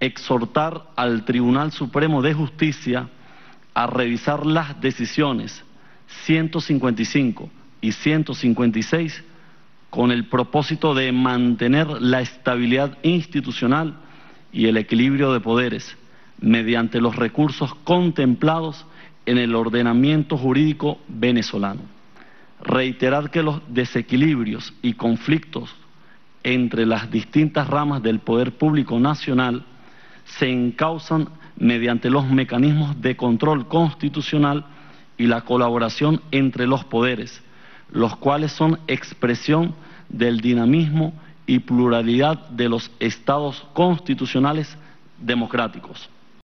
exhortar al Tribunal Supremo de Justicia a revisar las decisiones 155 y 156 con el propósito de mantener la estabilidad institucional y el equilibrio de poderes mediante los recursos contemplados en el ordenamiento jurídico venezolano. Reiterar que los desequilibrios y conflictos entre las distintas ramas del poder público nacional se encauzan mediante los mecanismos de control constitucional y la colaboración entre los poderes, los cuales son expresión del dinamismo y pluralidad de los estados constitucionales democráticos.